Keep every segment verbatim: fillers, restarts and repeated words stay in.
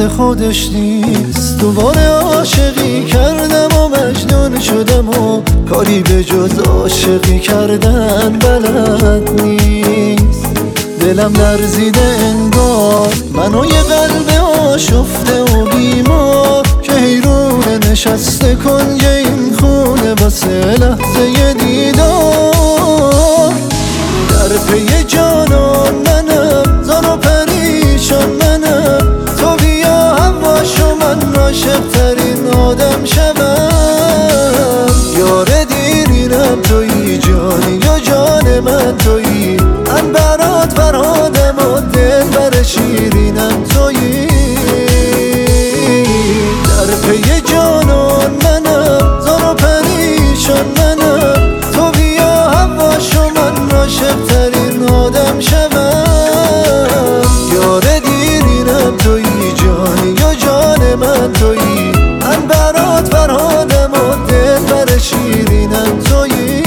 مثل خودش نیست. دوباره عاشقی کردم و مجنون شدم و کاری به جز عاشقی کردن بلد نیست. دلم لرزیده انگار منو یه قلب آشفته و بیمار که حیرونه نشسته کنج این خونه واسه لحظه دیدار. در پی جانان منم، زار و پریشان منم، تو بیا هواشو من عاشق ترین آدم شوم. یار دیرینم تویی، جانی یا جان من تویی، من برات فرهادم و دل بر شیرینم تویی. در پی جانان منم، زار و پریشان منم، تو بیا هواشو من عاشق ترین آدم شوم. یار دیرینم تویی، جانی یا جان من تویی، من برات فرهادم و دل بر شیرینم تویی.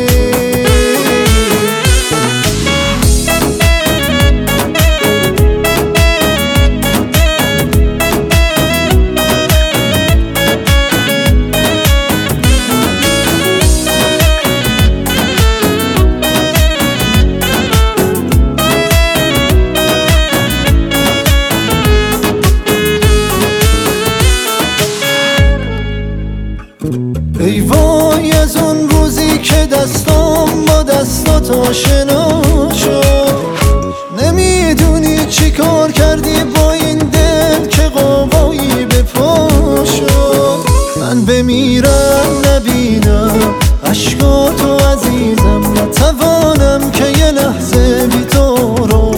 ای وای از اون روزی که دستام با دستات آشنا شد، نمیدونی چی کار کردی با این دل که قوایی به پا شد. من بمیرم نبینم اشکاتو عزیزم، نتوانم که یه لحظه بی تو رو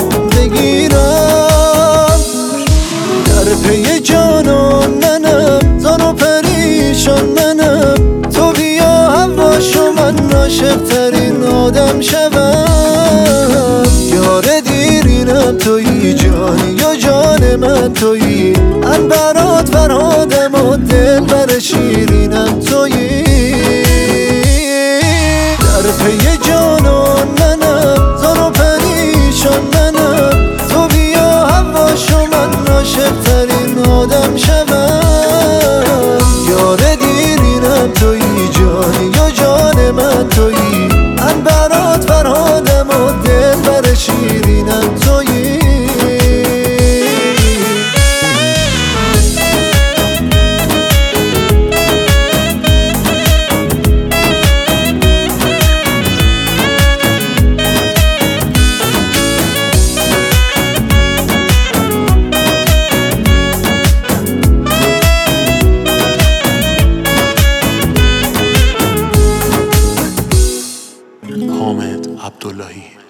بگیرم. در پی جانان منم، زار و پریشان منم، تو بیا هواشو من عاشق ترین آدم شوم. یار دیرینم تویی، جانی یا جان من تویی، من برات فرهادم و دل بر شیرینم تویی. در پی جانان منم، زار و پریشان منم، تو بیا هواشو من عاشق ترین آدم شوم. یار دیرینم تویی، جانی یا جان من تویی، من برات فرهادم و دل بر شیرینم تویی. حامد عبداللهی.